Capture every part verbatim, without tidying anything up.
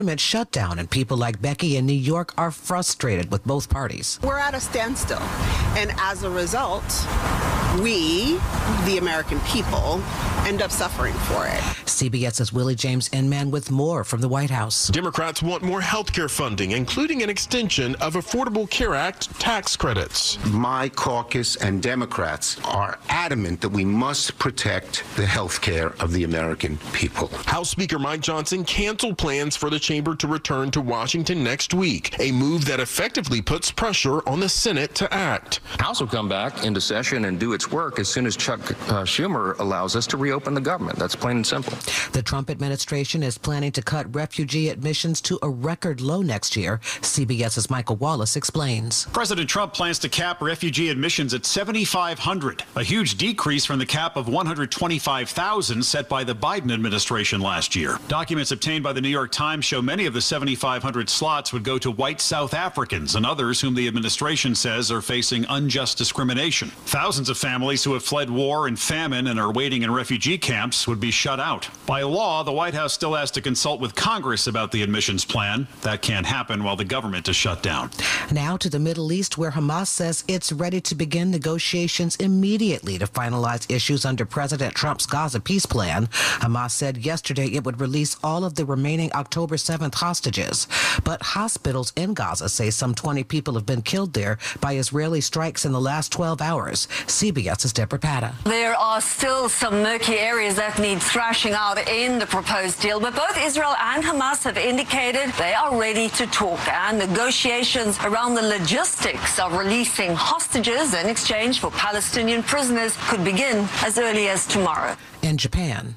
shutdown, and people like Becky in New York are frustrated with both parties. We're at a standstill, and as a result, we, the American people, end up suffering for it. CBS's Willie James Inman with more from the White House. Democrats want more health care funding, including an extension of Affordable Care Act tax credits. My caucus and Democrats are adamant that we must protect the health care of the American people. House Speaker Mike Johnson canceled plans for the chamber to return to Washington next week, a move that effectively puts pressure on the Senate to act. House will come back into session and do its work as soon as Chuck uh, Schumer allows us to reopen the government. That's plain and simple. The Trump administration is planning to cut refugee admissions to a record low next year. CBS's Michael Wallace explains. President Trump plans to cap refugee admissions at seventy-five hundred, a huge decrease from the cap of one hundred twenty-five thousand set by the Biden administration last year. Documents obtained by the New York Times show many of the seventy-five hundred slots would go to white South Africans and others whom the administration says are facing unjust discrimination. Thousands of families who have fled war and famine and are waiting in refugee camps would be shut out. By law, the White House still has to consult with Congress about the admissions plan. That can't happen while the government is shut down. Now to the Middle East, where Hamas says it's ready to begin negotiations immediately to finalize issues under President Trump's Gaza peace plan. Hamas said yesterday it would release all of the remaining October seventh hostages. But hospitals in Gaza say some twenty people have been killed there by Israeli strikes in the last twelve hours. CBS's Deborah Patta. There are still some murky areas that need thrashing out in the proposed deal, but both Israel and Hamas have indicated they are ready to talk, and negotiations around the logistics of releasing hostages in exchange for Palestinian prisoners could begin as early as tomorrow. In Japan,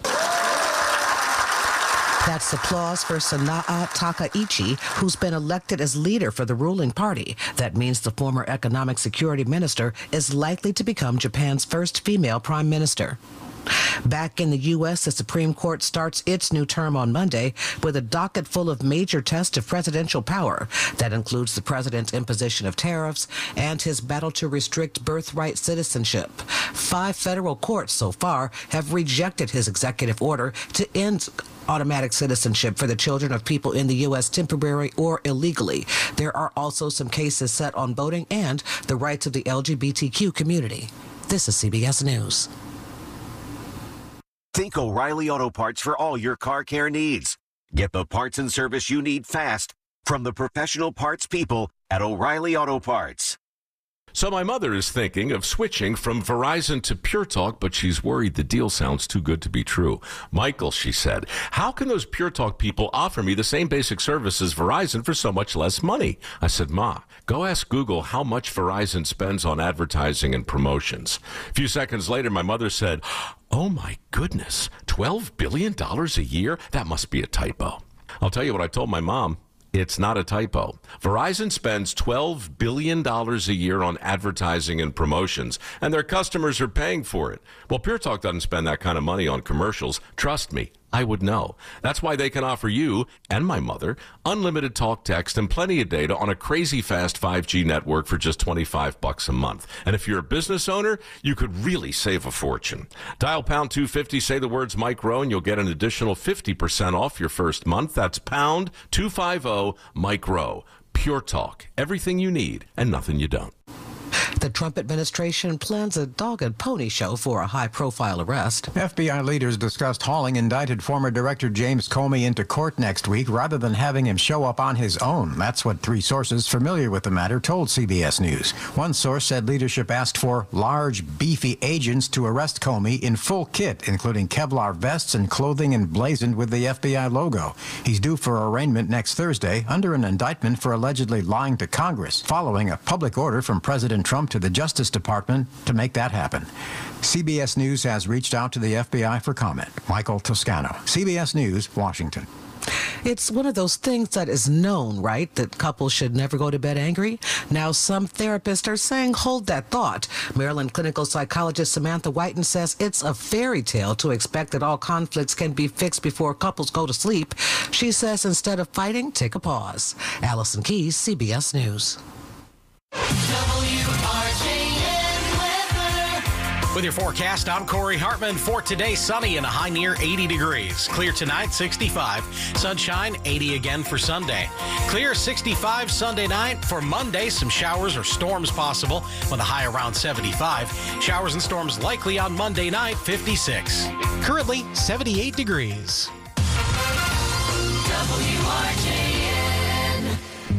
that's applause for Sanae Takaichi, who's been elected as leader for the ruling party. That means the former economic security minister is likely to become Japan's first female prime minister. Back in the U S, the Supreme Court starts its new term on Monday with a docket full of major tests of presidential power. That includes the president's imposition of tariffs and his battle to restrict birthright citizenship. Five federal courts so far have rejected his executive order to end automatic citizenship for the children of people in the U S temporarily or illegally. There are also some cases set on voting and the rights of the L G B T Q community. This is C B S News. Think O'Reilly Auto Parts for all your car care needs. Get the parts and service you need fast from the professional parts people at O'Reilly Auto Parts. So my mother is thinking of switching from Verizon to Pure Talk, but she's worried the deal sounds too good to be true. Michael, she said, how can those Pure Talk people offer me the same basic service as Verizon for so much less money? I said, Ma, go ask Google how much Verizon spends on advertising and promotions. A few seconds later, my mother said, oh my goodness, twelve billion dollars a year? That must be a typo. I'll tell you what I told my mom. It's not a typo. Verizon spends twelve billion dollars a year on advertising and promotions, and their customers are paying for it. Well, Pure Talk doesn't spend that kind of money on commercials. Trust me, I would know. That's why they can offer you and my mother unlimited talk, text, and plenty of data on a crazy fast five G network for just twenty-five bucks a month. And if you're a business owner, you could really save a fortune. Dial pound two fifty, say the words Mike Rowe, and you'll get an additional fifty percent off your first month. That's pound two fifty, Mike Rowe. Pure Talk. Everything you need and nothing you don't. The Trump administration plans a dog and pony show for a high-profile arrest. F B I leaders discussed hauling indicted former Director James Comey into court next week rather than having him show up on his own. That's what three sources familiar with the matter told C B S News. One source said leadership asked for large, beefy agents to arrest Comey in full kit, including Kevlar vests and clothing emblazoned with the F B I logo. He's due for arraignment next Thursday under an indictment for allegedly lying to Congress, following a public order from President Trump to the Justice Department to make that happen. C B S News has reached out to the F B I for comment. Michael Toscano, C B S News, Washington. It's one of those things that is known, right, that couples should never go to bed angry. Now, some therapists are saying, hold that thought. Maryland clinical psychologist Samantha Whiten says it's a fairy tale to expect that all conflicts can be fixed before couples go to sleep. She says instead of fighting, take a pause. Allison Keyes, C B S News. W R J N weather. With your forecast, I'm Corey Hartman. For today, sunny and a high near eighty degrees. Clear tonight, sixty-five. Sunshine, eighty again for Sunday. Clear, sixty-five Sunday night. For Monday, some showers or storms possible with a high around seventy-five. Showers and storms likely on Monday night, fifty-six. Currently, seventy-eight degrees. W R J N.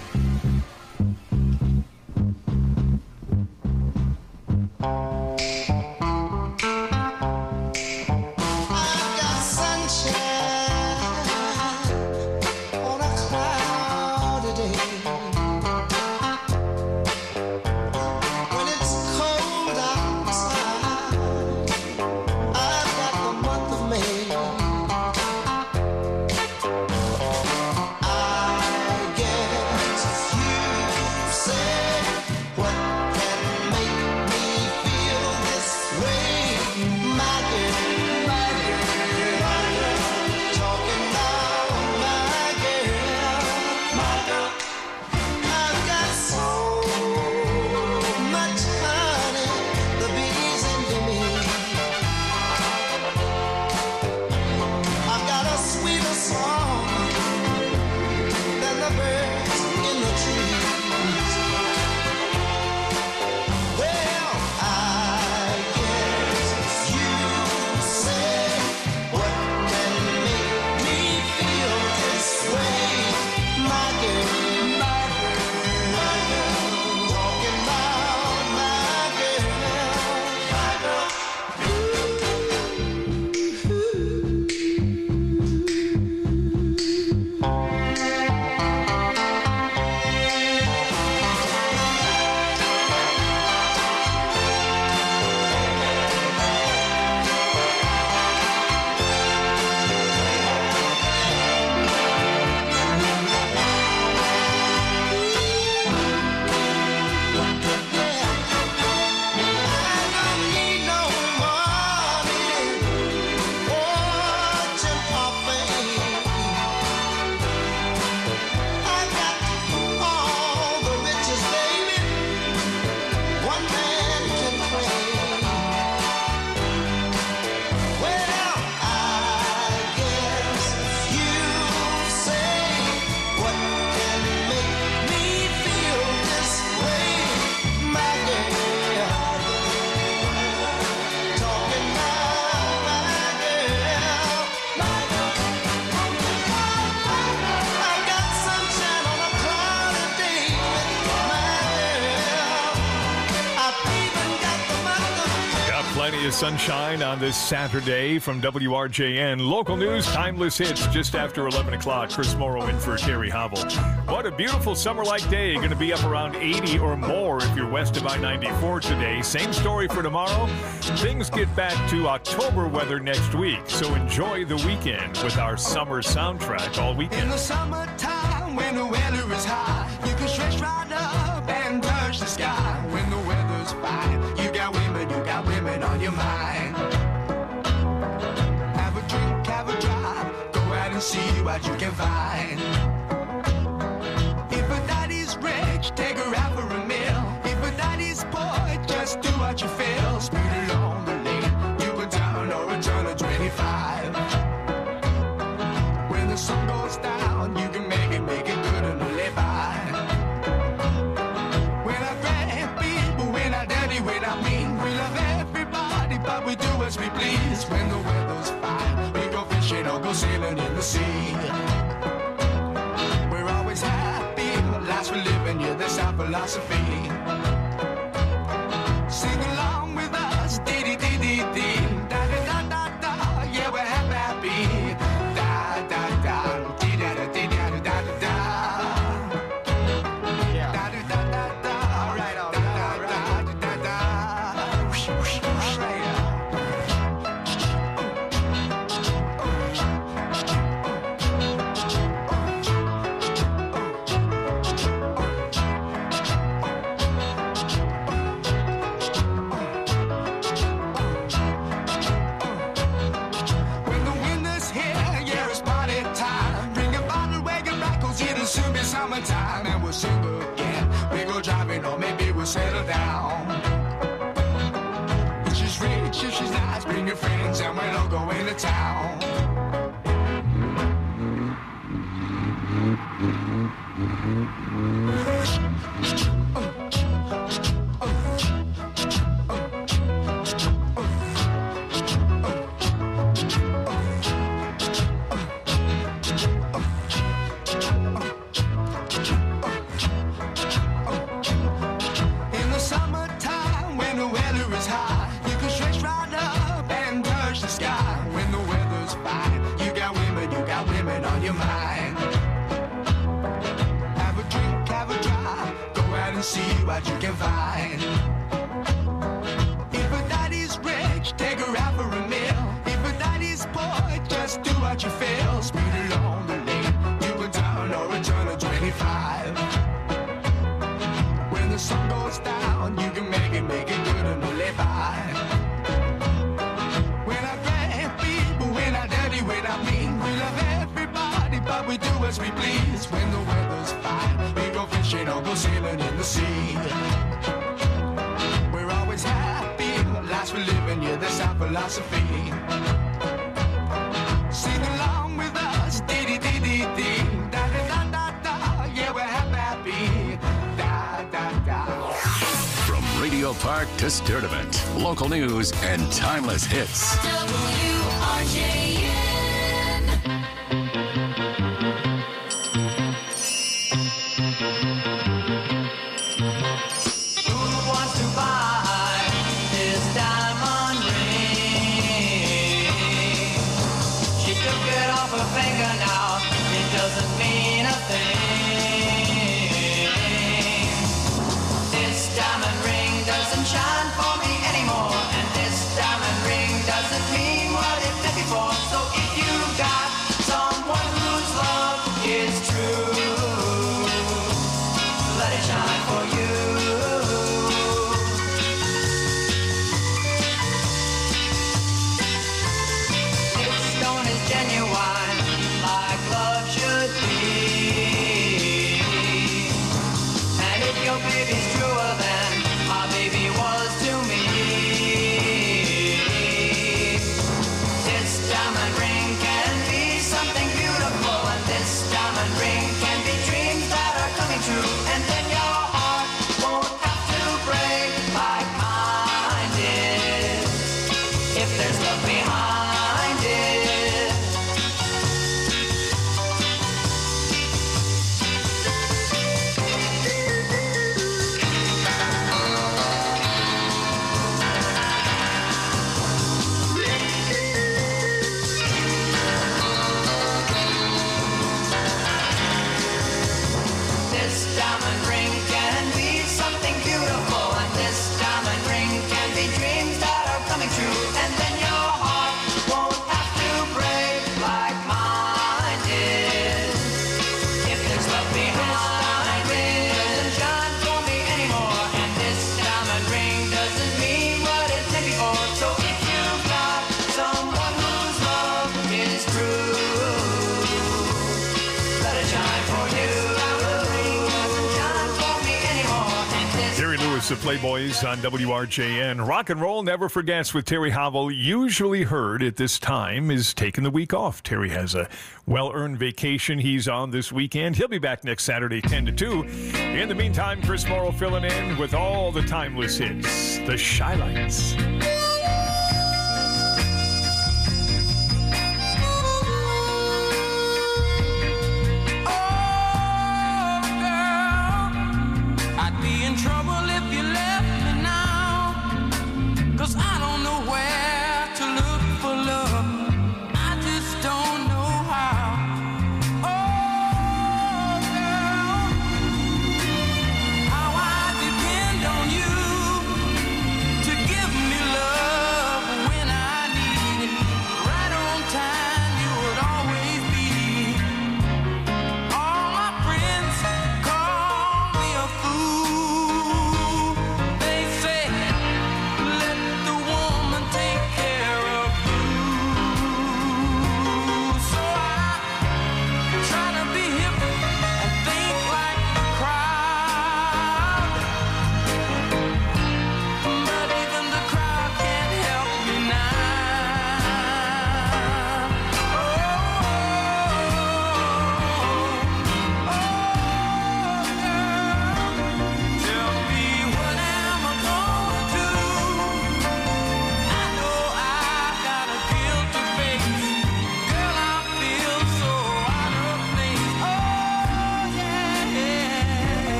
Sunshine on this Saturday from W R J N. Local news, timeless hits just after eleven o'clock. Chris Morrow in for Terry Hobble. What a beautiful summer-like day. Going to be up around eighty or more if you're west of I ninety-four today. Same story for tomorrow. Things get back to October weather next week, so enjoy the weekend with our summer soundtrack all weekend. In the summertime when the weather is high, you can stretch right up and touch the sky. When the weather's fine, you got women, you got women on your mind. Have a drink, have a drive, go out and see what you can find. If a daddy's rich, take her out for a meal. If a daddy's poor, just do what you feel. Speed along the lane, you can turn or a turn of twenty-five. When the sun goes down, you can make it, make it good and live by. When I grab people, when I daddy, when I mean, we love everybody, but we do as we please. When the weather's fine, we go fishing or go sailing in the sea. We're always happy, the lives we're living, yeah, that's our philosophy. Sing along with us, dee dee dee dee dee, da da da da da, yeah, we're happy, happy. Da da da, dee da da dee da da da da da. Yeah. Da da da da da, all right, all right, da da da da. Whoosh, whoosh, all right. When the winter's here, yeah, it's party time. Bring a bottle, wagon, right, 'cause it'll soon be summertime. And we'll sing again. We go driving, or maybe we'll settle down. It's just really rich, if she's nice, bring your friends and we'll all go into town. In the summertime, when the weather is hot, you can stretch right up and touch the sky. When the weather's fine, you got women, you got women on your mind. Have a drink, have a drive, go out and see what you can find. If a daddy's rich, take her out for a meal. If a daddy's poor, just do what you feel. Speed along the lane, you can turn or return to twenty-five. When the sun goes down, you can make it, make it good and live by. We're not bad people, we're not dirty, we're not mean. We love everybody, but we do as we please. When the weather's fine, we go fishing or go sailing in the sea. We're always happy, lives we're living, yeah, that's our philosophy. Sing along with us, dee-dee-dee-dee-dee. Da-da-da-da-da, yeah, we're happy. Da-da-da. From Radio Park to Sturdivant, local news and timeless hits. W R J N. Who wants to buy this diamond ring? She took it off her finger now. It doesn't mean a thing. This diamond ring doesn't shine for me anymore, and this diamond ring doesn't mean what it did before. So if you got someone whose love is true, let it shine for you. This stone is genuine, like love should be. And if your baby's truer than my baby was to me, this diamond ring can be something beautiful, and this diamond ring can be dreams that are coming true. And then your heart won't have to break like mine did, if there's love behind it. This diamond ring can be something beautiful, and this diamond ring can be dreams that are coming true. And then your heart won't have to break like mine did, if there's love behind it. Doesn't shine for me anymore, and this diamond ring doesn't mean what it did before. So if you've got someone whose love is true, let it shine for you. Diamond ring doesn't shine for me anymore, and this Terry Lewis of Playboys on W R J N. Rock and Roll Never Forgets with Terry Howell, usually heard at this time, is taking the week off. Terry has a well-earned vacation he's on this weekend. He'll be back next Saturday, ten to two. In the meantime, Chris Morrow filling in with all the timeless hits, the Shy Lights. I'd be in trouble if you left me now, 'cause I don't know where to look for love. I just don't know how. Oh, girl, how I depend on you to give me love.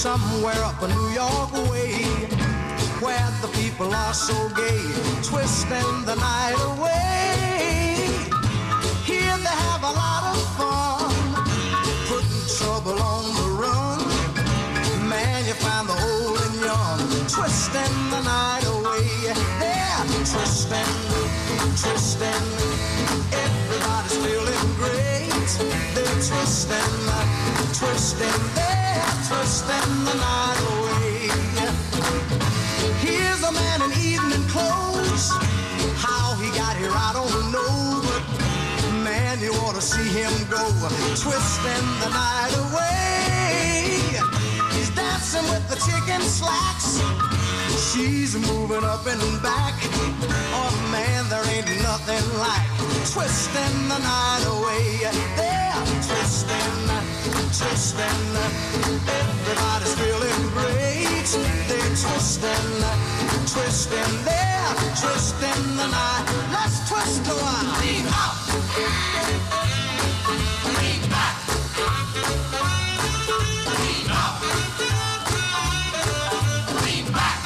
somewhere up a New York way, where the people are so gay, twisting the night away. Here they have a lot of fun, putting trouble on the run. Man, you find the old and young, twisting the night away. They're twisting, twisting, everybody's feeling great. They're twisting, twisting, they're twisting the night away. Here's a man in evening clothes. How he got here, I don't know. But man, you ought to see him go, twisting the night away. He's dancing with the chicken slacks. She's moving up and back. Oh man, there ain't nothing like twisting the night away. They're twisting, twisting, everybody's feeling great. They're twisting, twisting, they're twisting the night. Let's twist a while. Lean up, lean back, lean up, lean back.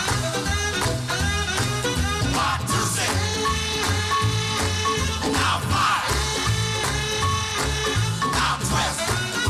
One, two, six. Now five. Now twist.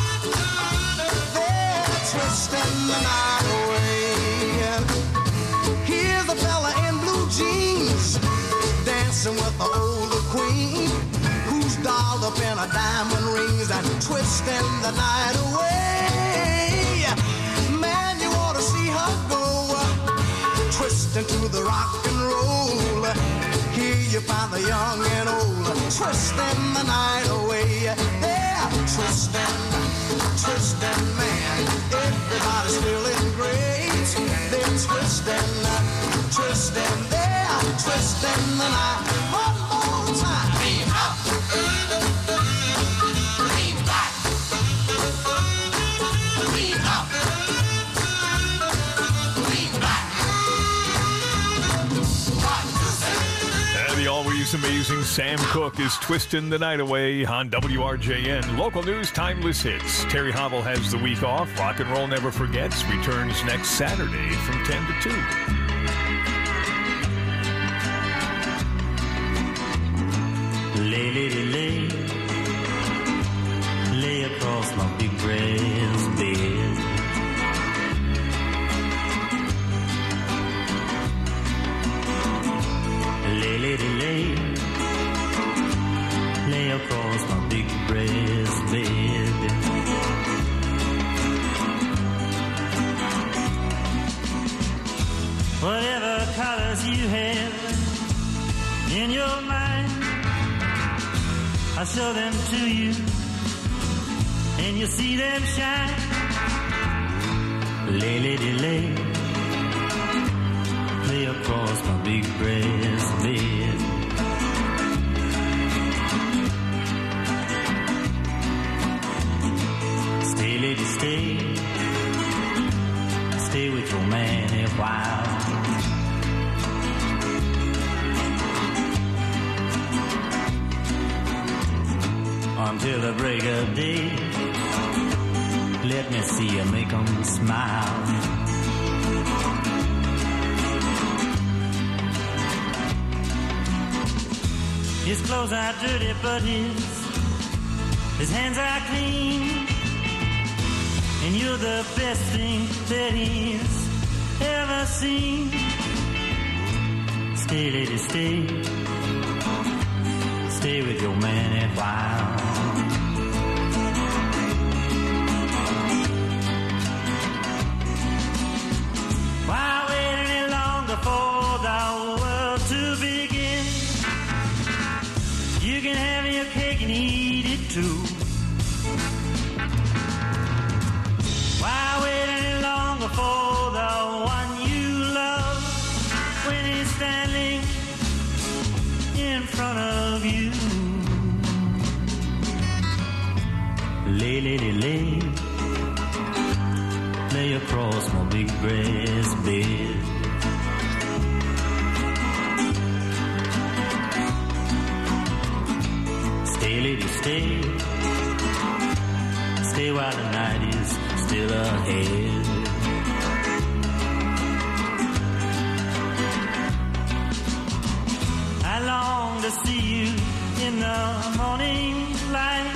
They're twisting the night away. Here's a fella in blue jeans, dancing with the older queen, who's dolled up in a diamond rings and twisting the night away. Man, you ought to see her go, twisting to the rock and roll. Here you find the young and old, twisting the night away. They're twisting, twisting, man, everybody's feeling great. They're twisting, twisting, they're twisting the night. One more time. Lean up, lean back, lean up, lean back. One, two, three. And the always amazing Sam Cooke is twisting the night away on W R J N. Local news, timeless hits. Terry Hobble has the week off. Rock and Roll Never Forgets returns next Saturday from ten to two. Lay, lady, lay, lay across my big brass bed. Lay, lady, lay, lay across my big brass bed. Whatever colors you have in your mind, I'll show them to you, and you'll see them shine. Lay, lady, lay, lay across my big brass bed. Stay, lady, stay, stay with your man a while. Until the break of day, let me see you make 'em smile. His clothes are dirty, but his his hands are clean, and you're the best thing that he's ever seen. Stay, lady, stay, stay with your man a while. Why wait any longer for the world to begin? You can have your cake and eat it too. Why wait any longer for the one you love when he's standing in front of you? Lay, lady, lay, lay across my big brass bed. Stay, lady, stay, stay while the night is still ahead. I long to see you in the morning light.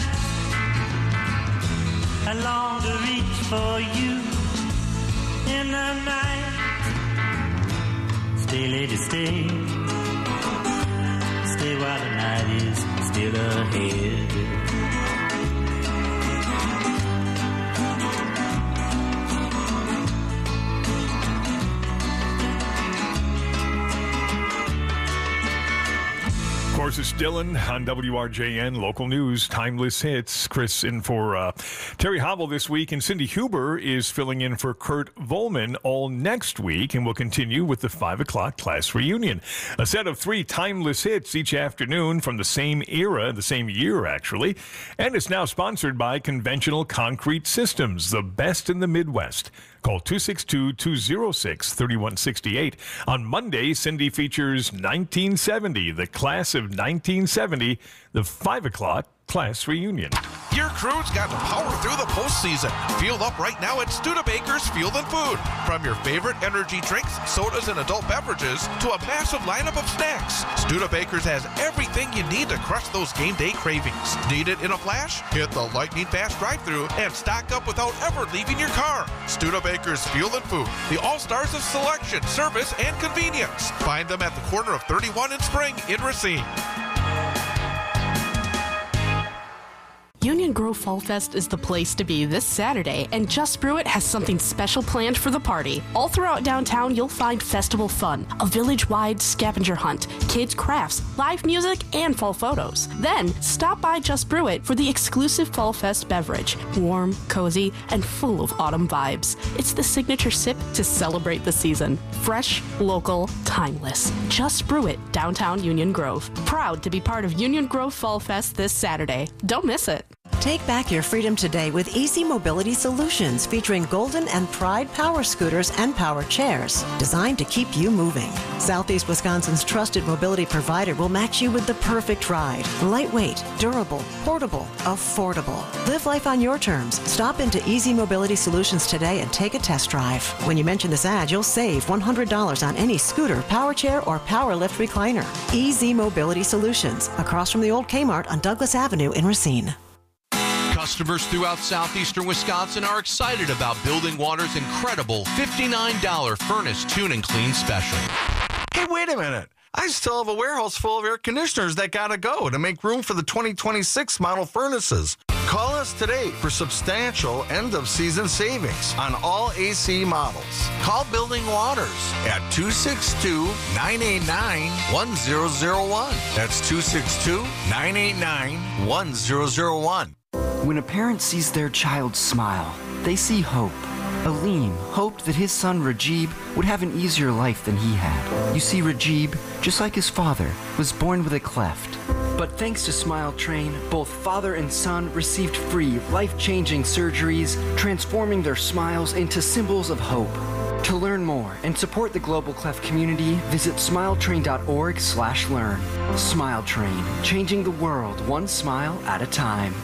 I long to reach for you in the night. Stay, lady, stay. Stay while the night is still ahead. Of course, it's Dylan on W R J N, local news, timeless hits. Chris in for uh, Terry Hobble this week, and Cindy Huber is filling in for Kurt Volman all next week, and we'll continue with the five o'clock class reunion. A set of three timeless hits each afternoon from the same era, the same year, actually, and it's now sponsored by Conventional Concrete Systems, the best in the Midwest. Call two six two, two oh six, three one six eight. On Monday, Cindy features nineteen seventy, the class of nineteen seventy, the five o'clock class reunion. Your crew's got to power through the postseason. Fuel up right now at Studebaker's Fuel and Food. From your favorite energy drinks, sodas, and adult beverages to a massive lineup of snacks, Studebaker's has everything you need to crush those game day cravings. Need it in a flash? Hit the lightning fast drive-thru and stock up without ever leaving your car. Studebaker's Fuel and Food, the all-stars of selection, service, and convenience. Find them at the corner of thirty-one and Spring in Racine. Union Grove Fall Fest is the place to be this Saturday, and Just Brew It has something special planned for the party. All throughout downtown, you'll find festival fun, a village-wide scavenger hunt, kids' crafts, live music, and fall photos. Then, stop by Just Brew It for the exclusive Fall Fest beverage. Warm, cozy, and full of autumn vibes. It's the signature sip to celebrate the season. Fresh, local, timeless. Just Brew It, downtown Union Grove. Proud to be part of Union Grove Fall Fest this Saturday. Don't miss it. Take back your freedom today with Easy Mobility Solutions, featuring Golden and Pride power scooters and power chairs, designed to keep you moving. Southeast Wisconsin's trusted mobility provider will match you with the perfect ride. Lightweight, durable, portable, affordable. Live life on your terms. Stop into Easy Mobility Solutions today and take a test drive. When you mention this ad, you'll save one hundred dollars on any scooter, power chair, or power lift recliner. Easy Mobility Solutions, across from the old Kmart on Douglas Avenue in Racine. Customers throughout southeastern Wisconsin are excited about Building Water's incredible fifty-nine dollars furnace tune and clean special. Hey, wait a minute. I still have a warehouse full of air conditioners that gotta go to make room for the twenty twenty-six model furnaces. Call us today for substantial end-of-season savings on all A C models. Call Building Waters at two six two, nine eight nine, one zero zero one. That's two six two, nine eight nine, one zero zero one. When a parent sees their child smile, they see hope. Aleem hoped that his son Rajib would have an easier life than he had. You see, Rajib, just like his father, was born with a cleft. But thanks to Smile Train, both father and son received free, life-changing surgeries, transforming their smiles into symbols of hope. To learn more and support the Global Cleft community, visit smiletrain.org slash learn. Smile Train, changing the world one smile at a time.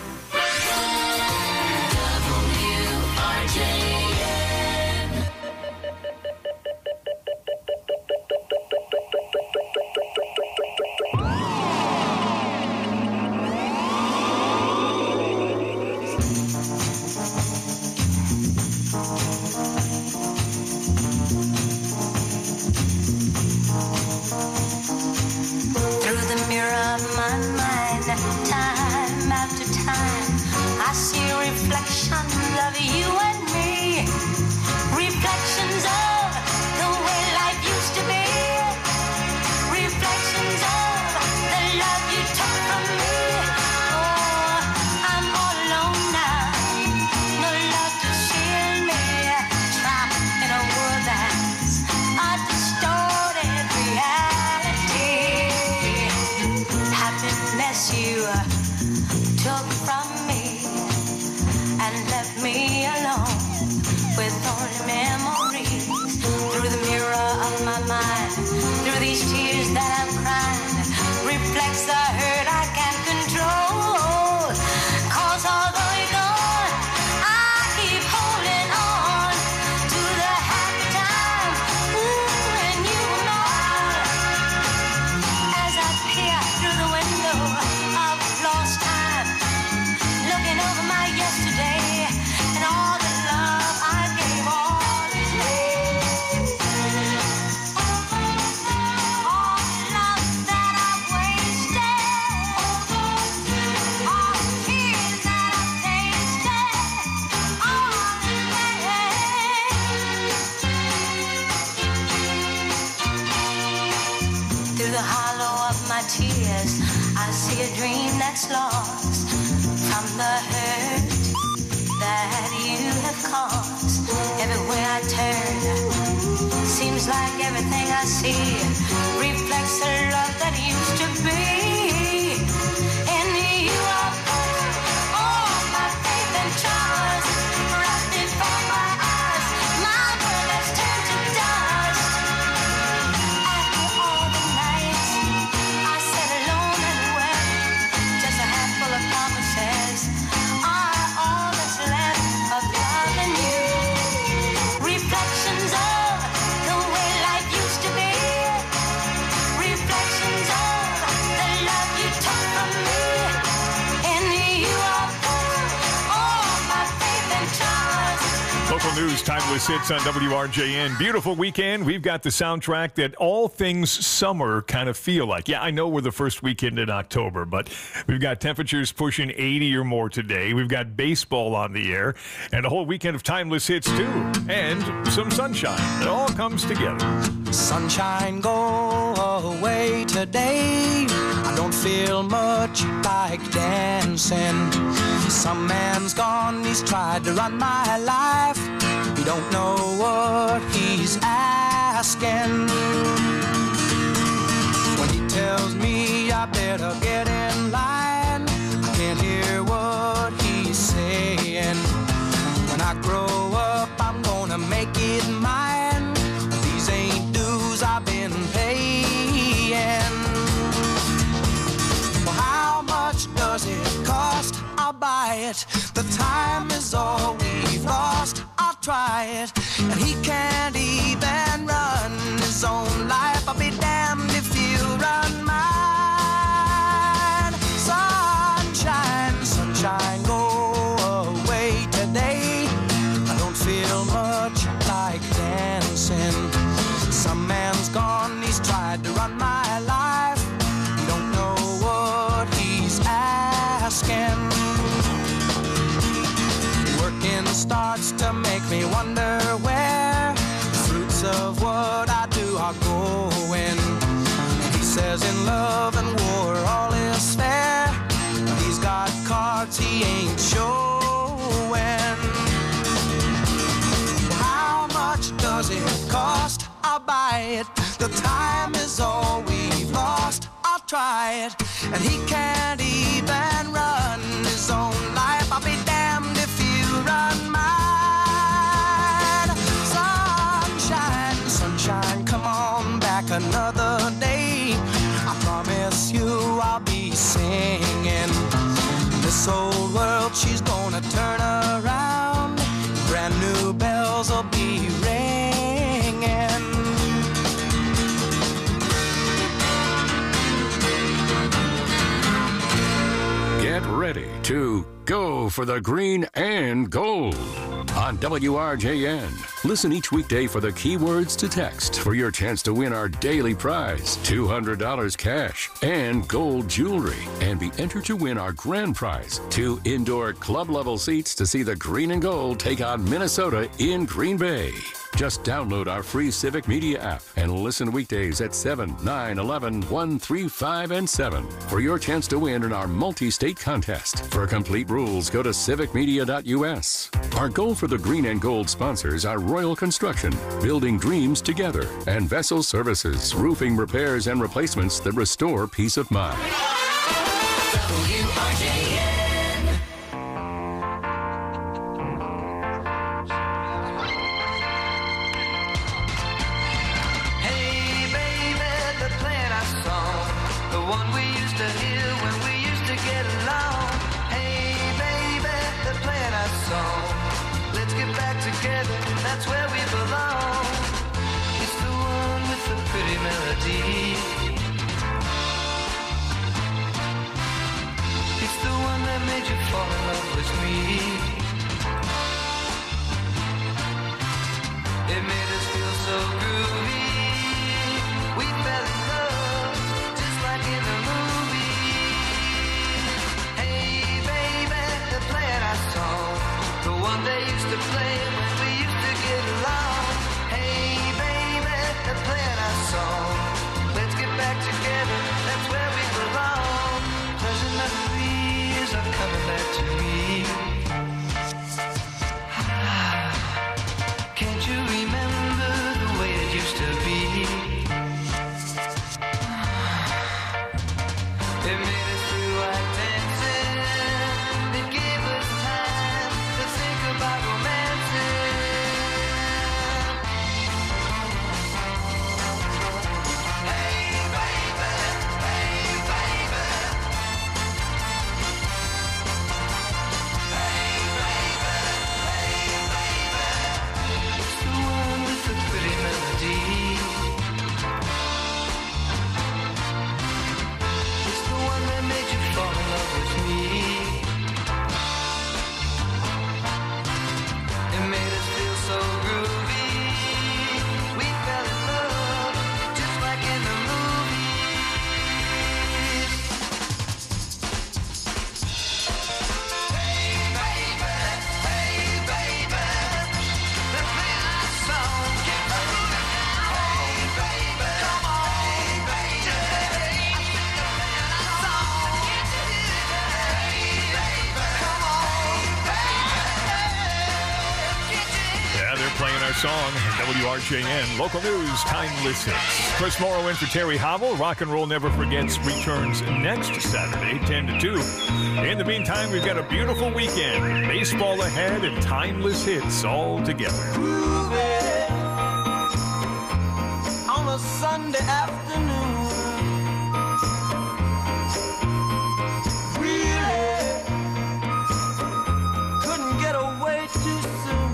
tears. I see a dream that's lost from the hurt that you have caused. Everywhere I turn, seems like everything I see reflects the love that used to be. In you I put all my faith and trust, right before my eyes, my world has turned to dust. After all the nights I sat alone and wept, just a handful of promises are all that's left of loving you. Reflections of the way life used to be. Reflections of the love you took from me. In you I put all my faith and trust. Local news, timeless hits on W R J N. Beautiful weekend. We've got the soundtrack that all things summer kind of feel like. Yeah, I know we're the first weekend in October, but we've got temperatures pushing eighty or more today. We've got baseball on the air and a whole weekend of timeless hits, too. And some sunshine. It all comes together. Sunshine, go away today. I don't feel much like dancing. Some man's gone, he's tried to run my life. He don't know what he's asking. When he tells me I better get in line, I can't hear what he's saying. When I grow up, I'm gonna make it mine. These ain't dues I've been paying. Well, how much does it cost? I'll buy it. The time is all we've lost. I'll try it. And he can't even run his own life. I'll be damned if you run mine. Sunshine, sunshine, go away today. I don't feel much like dancing. Some man's gone, he's tried to run my life. You don't know what he's asking. Working starts to make me wonder where the fruits of what I do are going. He says in love and war all is fair. He's got cards he ain't showing. How much does it cost? I'll buy it. The time is all we've lost. I'll try it. And he can't even run his own life. I'll be damned if you run mine. Sunshine, sunshine, come on back another day. I promise you I'll be singing. This old world, she's gonna turn around. Brand new bells will be ringing. Get ready to go for the green and gold on W R J N. Listen each weekday for the keywords to text for your chance to win our daily prize, two hundred dollars cash and gold jewelry, and be entered to win our grand prize, two indoor club-level seats to see the green and gold take on Minnesota in Green Bay. Just download our free Civic Media app and listen weekdays at seven, nine, eleven, one, three, five, and seven for your chance to win in our multi-state contest. For complete rules, go to civic media dot U S. Our goal for the green and gold sponsors are Royal Construction, building dreams together, and Vessel Services, roofing repairs and replacements that restore peace of mind. W R J N. That's where we belong. It's the one with the pretty melody. It's the one that made you fall in love with me. It made us feel so groovy. We fell in love just like in a movie. Hey baby, they're playing our song, the one they used to play when we used to get along. Hey baby, they're playing our song. Let's get back together, that's where we belong. It made us do like dancing. It gave us time to think about romancing. Hey baby, hey baby. Hey baby, hey baby. It's the one with the pretty melody. It's the one that made you fall in love with me. It made us feel so groovy. We fell in love just like in the movies. Hey baby, hey baby. Let's play our song. Get moving now. Hey baby, come on. Hey baby, I think I'm playing our song. Get to it. Hey baby, come on. Yeah, they're playing our song. W R J N, local news, timeless hits. Chris Morrow in for Terry Howell. Rock and Roll Never Forgets returns next Saturday, ten to two. In the meantime, we've got a beautiful weekend. Baseball ahead and timeless hits all together. Groove it on a Sunday afternoon. Really couldn't get away too soon.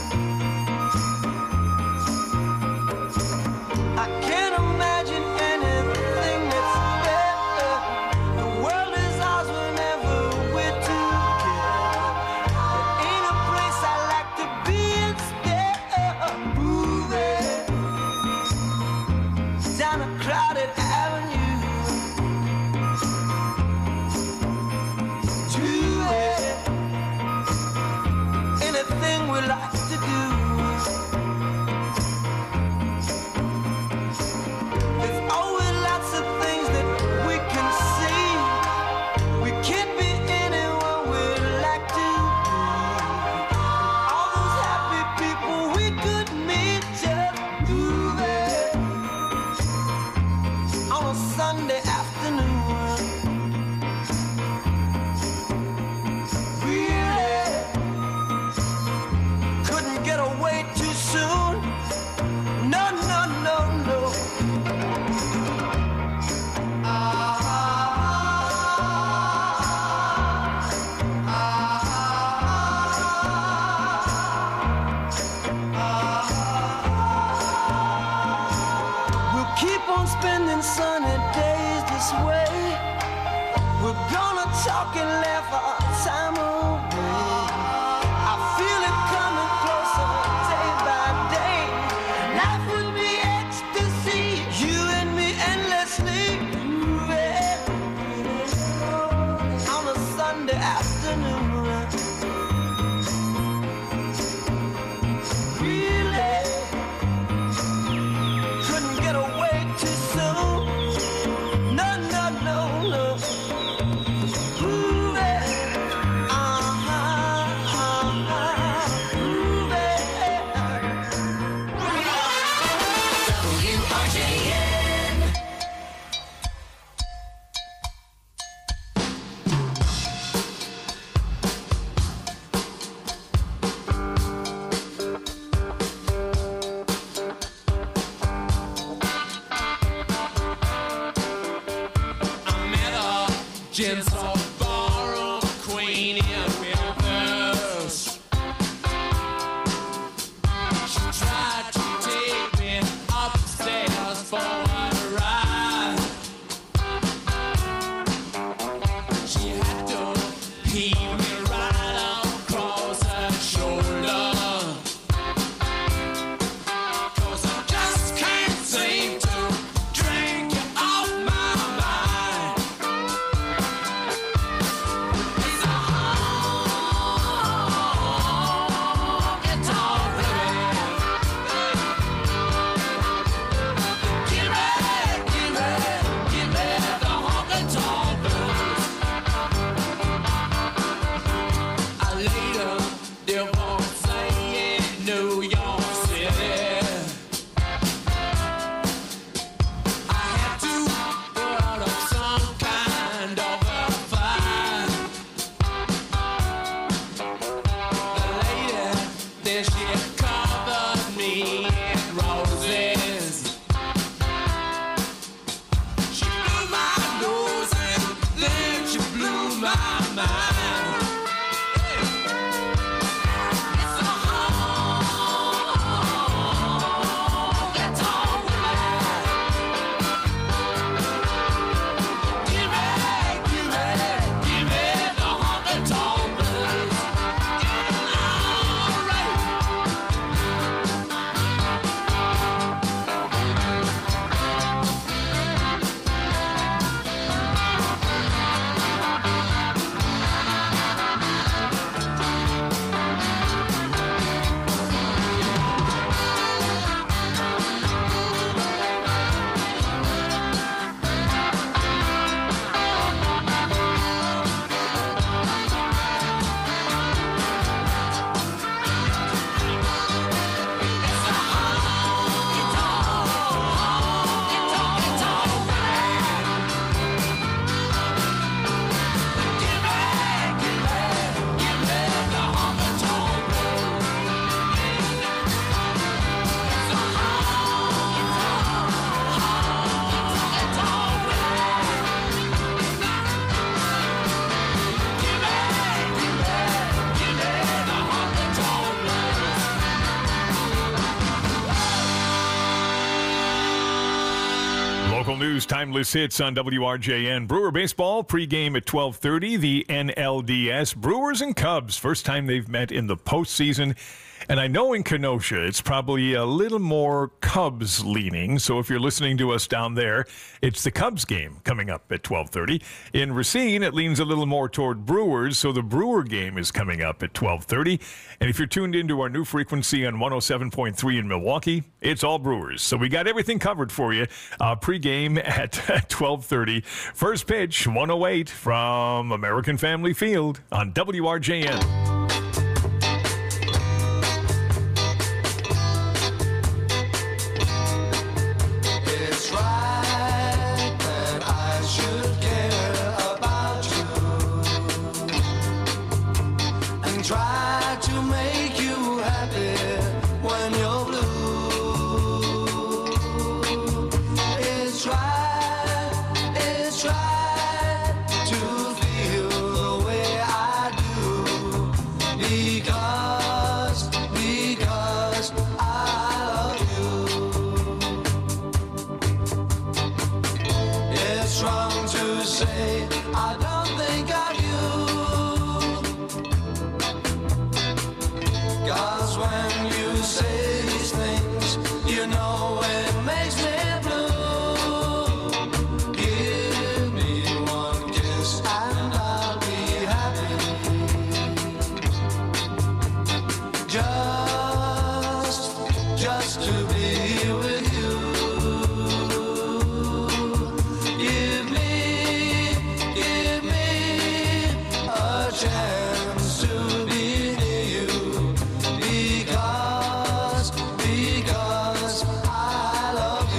I can't imagine anything that's better. The world is ours whenever we're together. There ain't a place I like to be instead of moving down a crowded avenue. Do it, anything we like to do. There's always lots of things that we can see. We can't be anyone we'd like to be. All those happy people we could meet just moving on a Sunday afternoon. Really couldn't get away too soon. No, no, no, no. We'll keep on spending sunny days this way. We're gonna talk and laugh our time away. I feel it coming closer day by day. Life will be ecstasy, you and me endlessly moving on a Sunday afternoon. Really couldn't get away too soon. No, no, no, no. Moving, uh-huh, uh-huh, moving. W R J N. I met a gentle ballroom queen in Memphis. She tried to take me upstairs for a ride. She had to heave me right across her shoulder. 'Cause I just can't seem to drink you off my mind. It's a honky-tonk blues. Give me, give me, give me the honky-tonk blues. my mind. It's a home that's all right. Give me, give me, give me the honky-tonk blues. All right. Local news, timeless hits on W R J N. Brewer baseball pregame at twelve thirty. The N L D S. Brewers and Cubs, first time they've met in the postseason. And I know in Kenosha, it's probably a little more Cubs leaning. So if you're listening to us down there, it's the Cubs game coming up at twelve thirty. In Racine, it leans a little more toward Brewers. So the Brewer game is coming up at twelve thirty. And if you're tuned into our new frequency on one oh seven point three in Milwaukee, it's all Brewers. So we got everything covered for you. Uh, pregame at twelve thirty. First pitch, one oh eight from American Family Field on W R J N. It's right that I should care about you and try to make you happy when you're blue. It's right, it's right to feel the way I do because, because I love you. It's wrong to say I don't think of you, 'cause when you say these things, you know it makes me blue. Give me one kiss and I'll be happy. Just, just to be with you. Give me, give me a chance to be near you because, because I love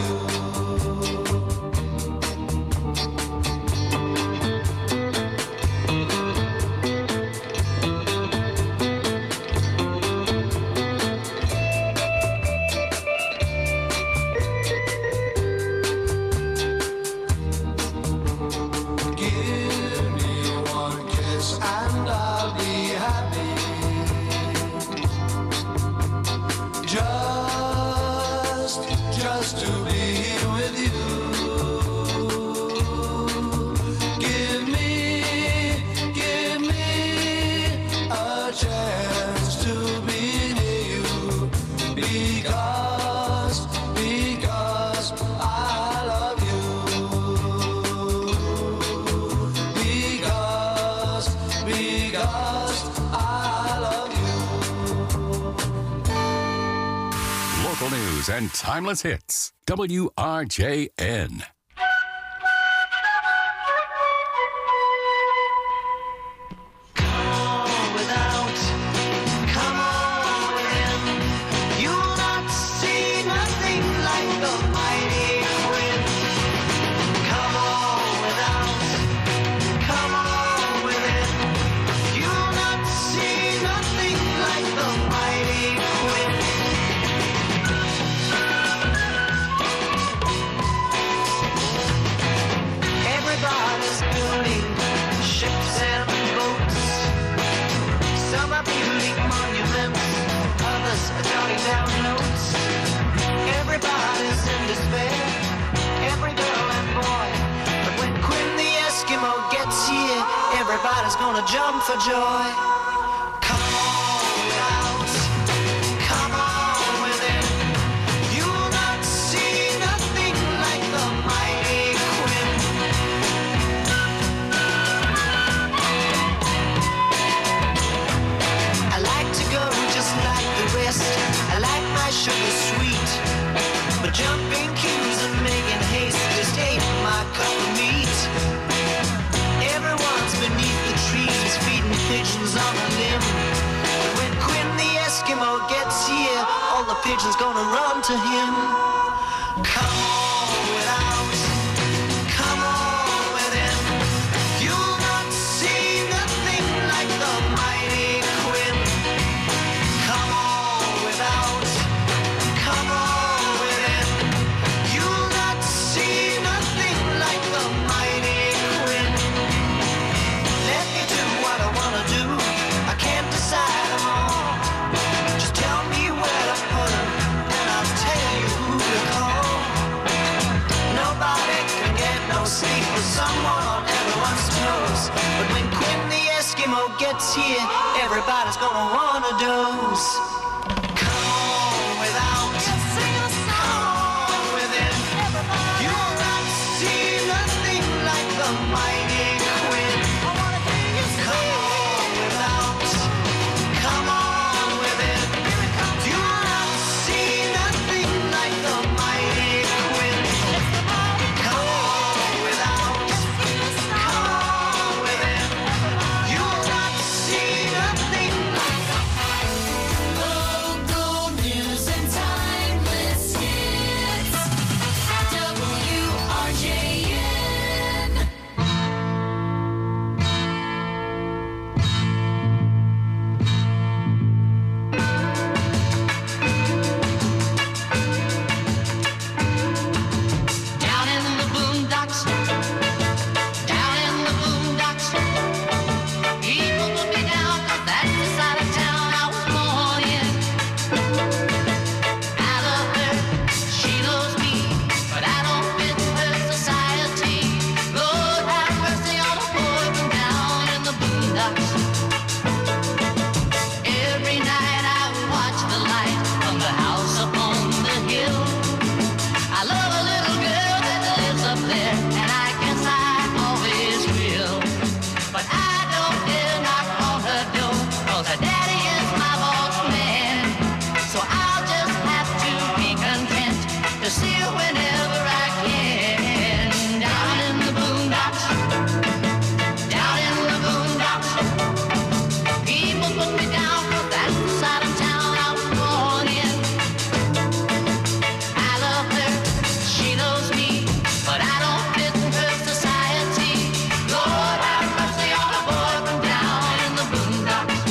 Give me one kiss and I'll be happy. Just, just to be with you. Give me, give me a chance to be near you because, because I love you. Because, because I love you. Local news and timeless hits. W R J N. Without, come on in. You'll not see nothing like the mighty wind. Come on without, come on within. You'll not see nothing like the mighty wind. everybody's gonna jump for joy. Come on without, come on within. You'll not see nothing like the mighty Quinn. I like to go just like the rest. I like my sugar sweet, but jumping queues and making haste just ain't my cup of meat. Everyone's beneath the trees feeding pigeons on a limb. But when Quinn the Eskimo gets here, all the pigeons gonna run to him. Come on without, come on within. You'll not see nothing like the mighty Quinn. Come on without, come on within. You'll not see nothing like the mighty Quinn. Let me do what I wanna do. I can't decide them all. Just tell me where to put them, and I'll tell you who to call. Nobody can get no sleep with someone on everyone's toes. But when Quinn the Eskimo gets here, everybody's gonna wanna doze. Come on without, come on within. You'll not see nothing like the mighty Quinn. Come on without, come on within. You'll not see nothing like the mighty Quinn. Come on without, come on within. You'll not see nothing like local news and timeless hits. W R J N. Down in the boondocks, down in the boondocks, people put me down 'cause that's the side of town I was born in. I love her, she loves me, but I don't fit her society. Lord have mercy on a boy from down in the boondocks. Every night I watch the light from the house up on the hill. I love a little girl that lives up there, and I guess I always will. But I don't dare knock on her door, 'cause her daddy is my boss man. So I'll just have to be content to see her whenever I can. Down in the boondocks, down in the boondocks, people put me down 'cause that's the side of town I was born in. I love her, she loves me, but I don't fit her society. Lord have mercy on a boy from down in the boondocks.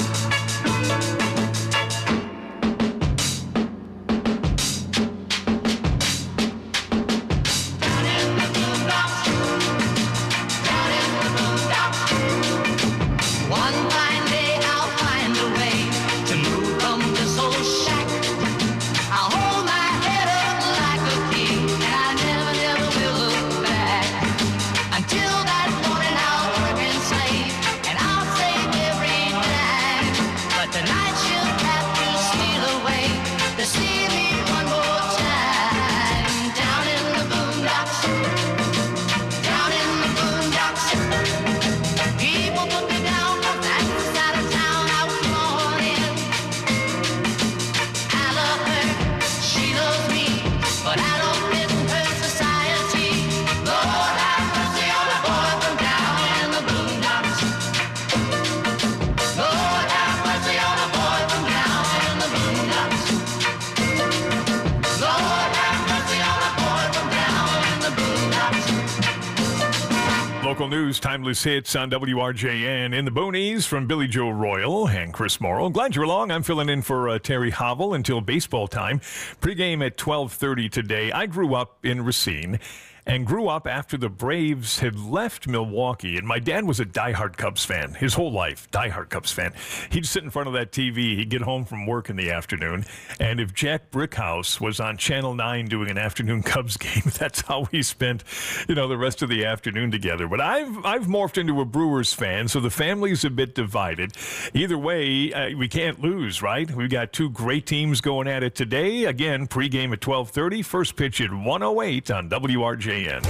Down in the boondocks, down in the boondocks. One fine day I'll find a way to move from this old shack. I'll hold my head up like a king, and I never, never will look back. Until that morning I'll work and slave, and I'll save every dime. But tonight she'll have to steal away to see me one more time. Down in the boondocks, down in the boondocks, people put me down 'cause that's the side of town I was born in. I love her, she loves me, but I don't fit her society. Lord have mercy on a boy from down in the boondocks. Lord have mercy on a boy from down in the boondocks. Lord have mercy on a boy from down in the boondocks. Local news, timeless hits on W R J N. In the boonies from Billy Joe Royal and Chris Morrow. Glad you're along. I'm filling in for uh, Terry Hovel until baseball time. Pregame at twelve thirty today. I grew up in Racine, and grew up after the Braves had left Milwaukee. And my dad was a diehard Cubs fan his whole life, diehard Cubs fan. He'd sit in front of that T V. He'd get home from work in the afternoon, and if Jack Brickhouse was on Channel nine doing an afternoon Cubs game, that's how we spent, you know, the rest of the afternoon together. But I've I've morphed into a Brewers fan, so the family's a bit divided. Either way, uh, we can't lose, right? We've got two great teams going at it today. Again, pregame at twelve thirty, first pitch at one oh eight on W R J N.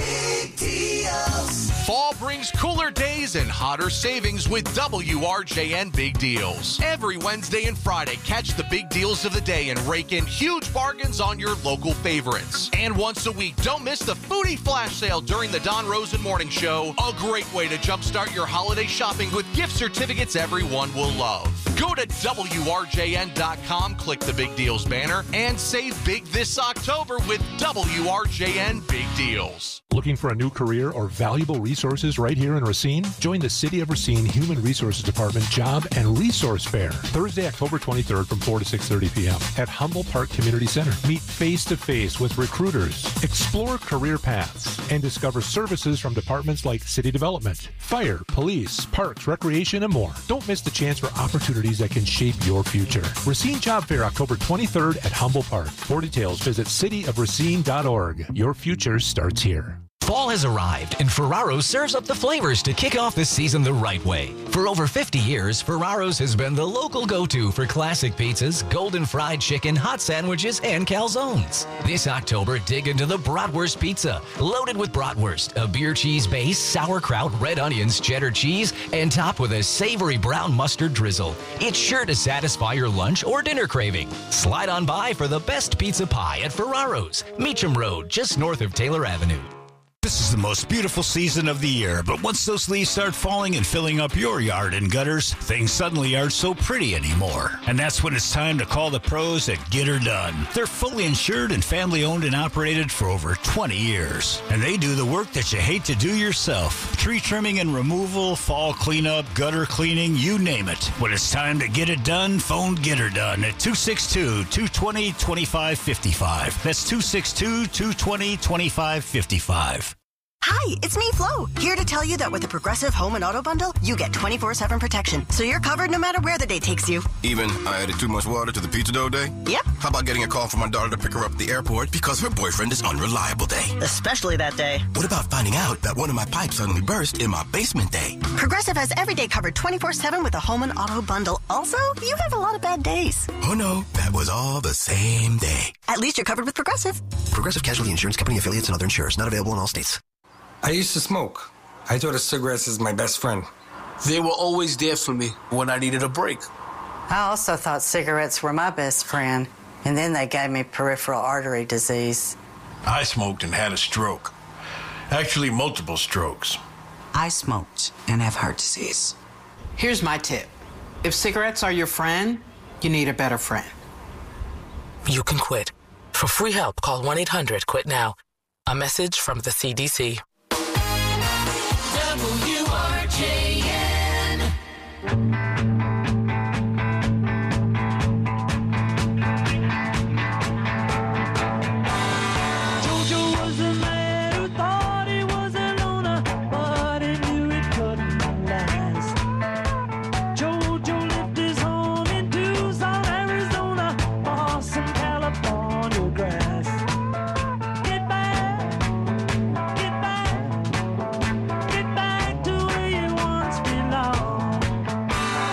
Fall brings cooler days and hotter savings with W R J N Big Deals. Every Wednesday and Friday, catch the big deals of the day and rake in huge bargains on your local favorites. And once a week, don't miss the Foodie Flash Sale during the Don Rosen Morning Show. A great way to jumpstart your holiday shopping with gift certificates everyone will love. Go to W R J N dot com, click the Big Deals banner, and save big this October with W R J N Big Deals. Looking for a new career or valuable resources right here in Racine? Join the City of Racine Human Resources Department Job and Resource Fair, Thursday, October twenty-third from four to six thirty p.m. at Humboldt Park Community Center. Meet face-to-face with recruiters, explore career paths, and discover services from departments like city development, fire, police, parks, recreation, and more. Don't miss the chance for opportunities that can shape your future. Racine Job Fair, October twenty-third at Humboldt Park. For details, visit city of racine dot org. Your future starts here. Fall has arrived, and Ferraro's serves up the flavors to kick off the season the right way. For over fifty years, Ferraro's has been the local go-to for classic pizzas, golden fried chicken, hot sandwiches, and calzones. This October, dig into the Bratwurst Pizza, loaded with bratwurst, a beer cheese base, sauerkraut, red onions, cheddar cheese, and topped with a savory brown mustard drizzle. It's sure to satisfy your lunch or dinner craving. Slide on by for the best pizza pie at Ferraro's, Meacham Road, just north of Taylor Avenue. This is the most beautiful season of the year, but once those leaves start falling and filling up your yard and gutters, things suddenly aren't so pretty anymore. And that's when it's time to call the pros at Get Her Done. They're fully insured and family owned and operated for over twenty years. And they do the work that you hate to do yourself. Tree trimming and removal, fall cleanup, gutter cleaning, you name it. When it's time to get it done, phone Get Her Done at two six two, two two zero, two five five five. That's two six two, two two zero, two five five five. Hi, it's me, Flo, here to tell you that with the Progressive Home and Auto Bundle, you get twenty-four seven protection, so you're covered no matter where the day takes you. Even I added too much water to the pizza dough day? Yep. How about getting a call from my daughter to pick her up at the airport because her boyfriend is unreliable day? Especially that day. What about finding out that one of my pipes suddenly burst in my basement day? Progressive has every day covered twenty-four seven with a Home and Auto Bundle. Also, you have a lot of bad days. Oh no, that was all the same day. At least you're covered with Progressive. Progressive Casualty Insurance Company affiliates and other insurers. Not available in all states. I used to smoke. I thought of cigarettes as my best friend. They were always there for me when I needed a break. I also thought cigarettes were my best friend, and then they gave me peripheral artery disease. I smoked and had a stroke. Actually, multiple strokes. I smoked and have heart disease. Here's my tip. If cigarettes are your friend, you need a better friend. You can quit. For free help, call one eight hundred quit now. A message from the C D C. W R J N. Jojo was a man who thought he was a loner, but he knew it couldn't last. Jojo lived his home in Tucson, Arizona, or some California grass. Get back, get back, get back to where you once belonged.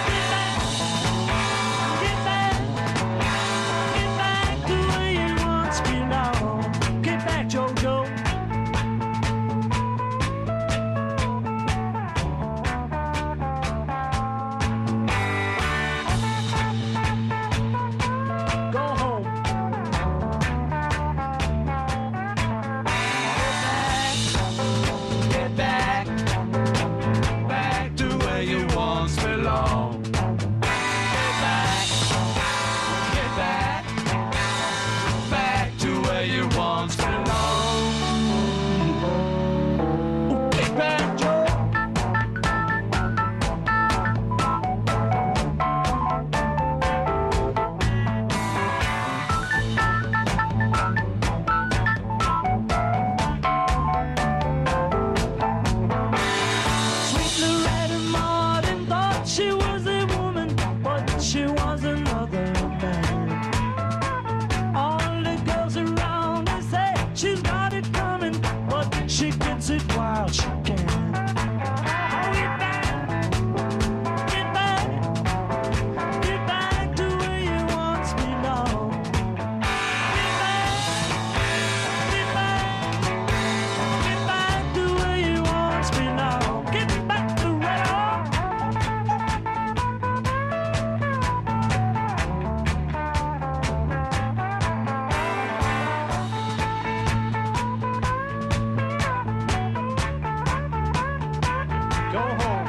Go home.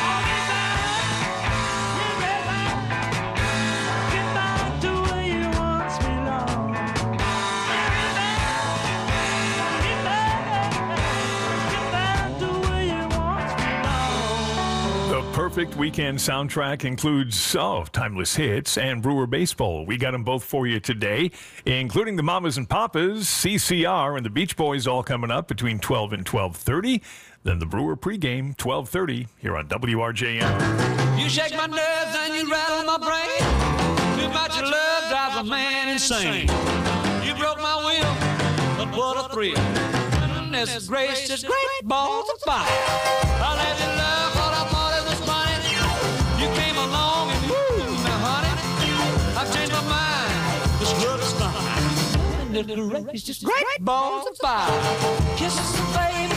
Perfect weekend soundtrack includes, oh, timeless hits and Brewer baseball. We got them both for you today, including the Mamas and Papas, C C R, and the Beach Boys all coming up between twelve and twelve thirty. Then the Brewer pregame, twelve thirty, here on W R J N. You shake my nerves and you rattle my brain. Too much of love drives a man insane. You broke my will, but what a thrill. Goodness gracious, great balls of fire. I let you love what I thought it was funny. You came along and woo, now honey, I've changed my mind. This love is fine. Goodness gracious, great balls of fire. Kisses, baby.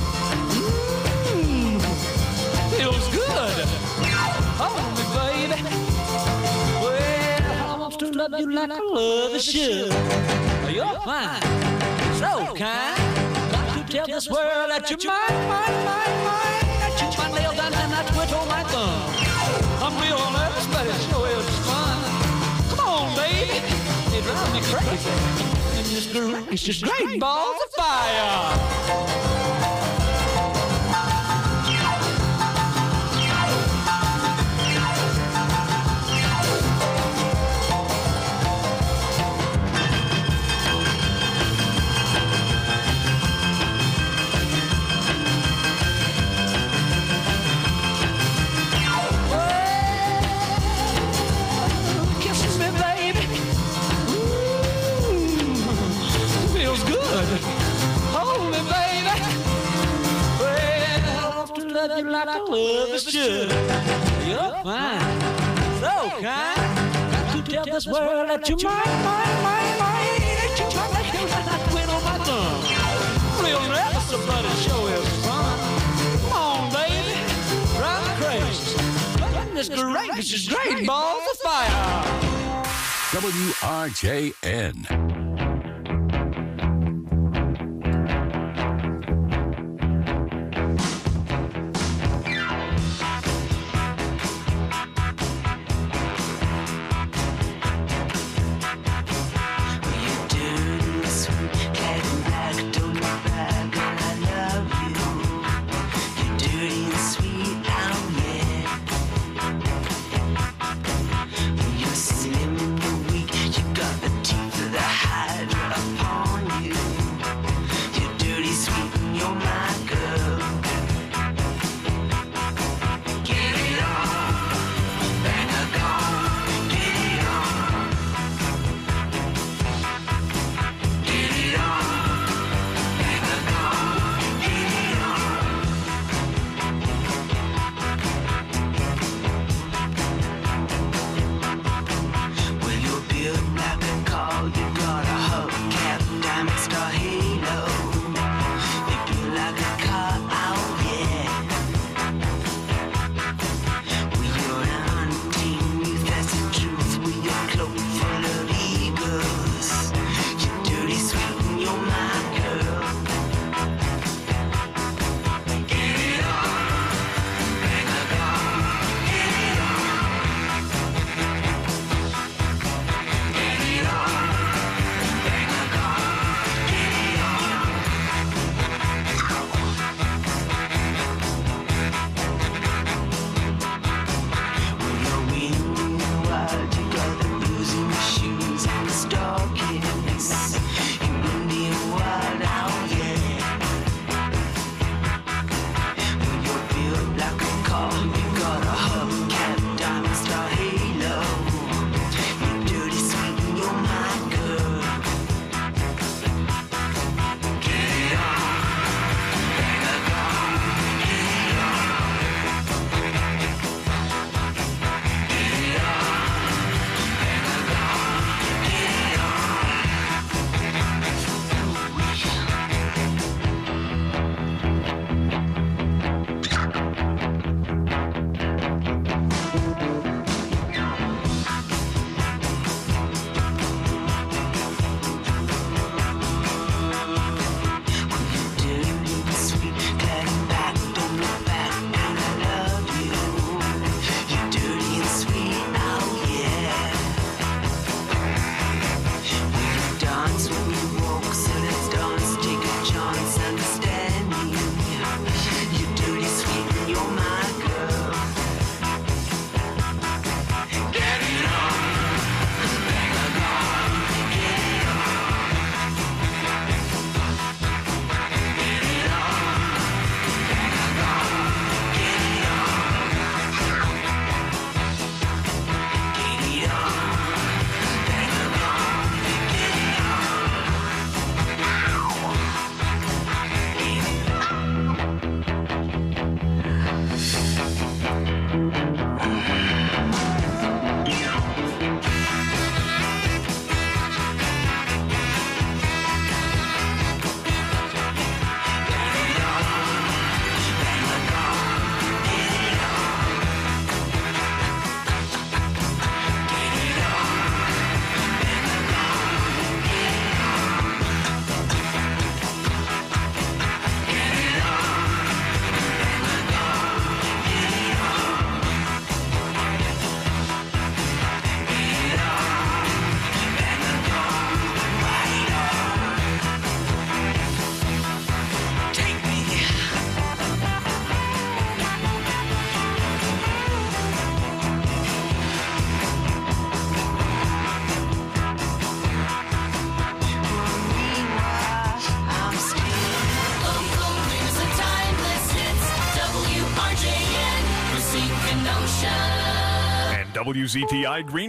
Mmm, feels good. Hold me, baby. Well, I want to love you like I love a should. You're fine, so kind. Tell this world that you're mine, mine, mine, mine. That you my nail down and I twiddle my thumb. I'm real nervous, but it sure is fun. Come on, baby, you drive me crazy. And this girl is just great balls of fire. Hold me, baby. Well, I want to love you like I love is should. You're fine, so kind. Got to tell this world that you're mine, mine, mine, mine. That you talk like you like I quit on my thumb. Real nervous, but it sure is fun. Come on, baby, drive me crazy. Goodness gracious, great balls of fire. W R J N. You're slim and you're weak, you got the teeth of the house. And W Z T I Green